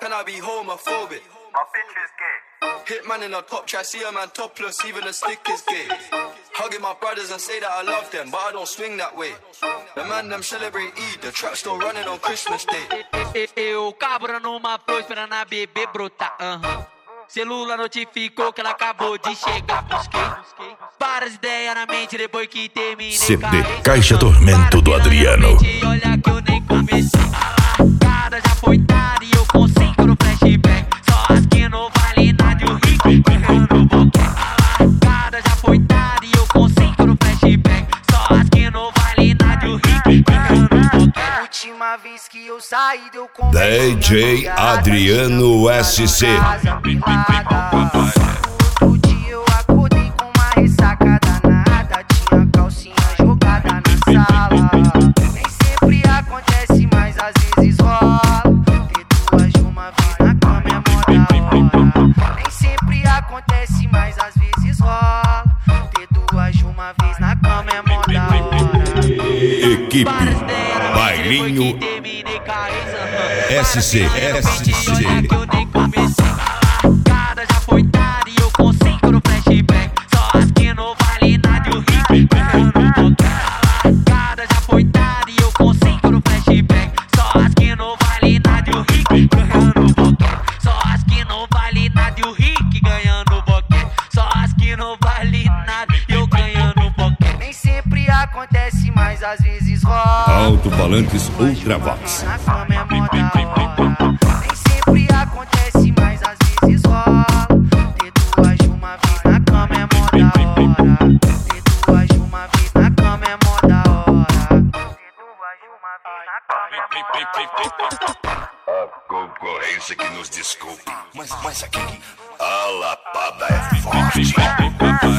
man, I be homophobic. My bitch is gay. Hit man in a top try, see a man topless, even a stick is gay. Hugging my brothers and say that I love them, but I don't swing that way. The man them celebrate Eid, the trap still running on Christmas Day. Eu cabra numa flor esperando a bebê brotar. Celula notificou que ela acabou de chegar. Busquei várias ideias na mente depois que terminei. CD Caixa Tormento do Adriano. Olha que eu nem comecei. A largada já foi dada e eu com 5 no flashback. Só as que não vale nada e o rico correndo no boquete. A largada já foi dada e eu com 5 no flashback. Só as que não vale nada e o rico correndo no boquete. Última vez que eu saí deu com DJ Adriano SC. Outro dia eu acordei com uma ressaca danada. Tinha calcinha jogada na sala. Nem sempre acontece, mas às vezes rola. Ter duas de uma vez na cama é mó da hora. Nem sempre acontece, mas às vezes rola. Ter duas de uma vez na cama é mó da hora. Equipe Bailinho SC. Cada já foi dada e eu com 5 no flashback. Só as que não vale nada e o rico correndo no boquete. Cada já foi dada e eu com 5 no flashback. Só as que não vale nada e o rico correndo no boquete. Só as que não vale nada e o rico ganhando boquete. Só as que não vale nada e eu ganhando boquete. Nem sempre acontece, mas às vezes rola. Alto-falantes Ultravox. Na cama é mó da hora. Nem sempre acontece, mas às vezes rola. Ter duas de uma vez na cama é mó da hora. Ter duas de uma vez na cama é mó da hora. Ter duas de uma vez na cama é mó da hora. A concorrência que nos desculpe, mas aqui a lapada é forte.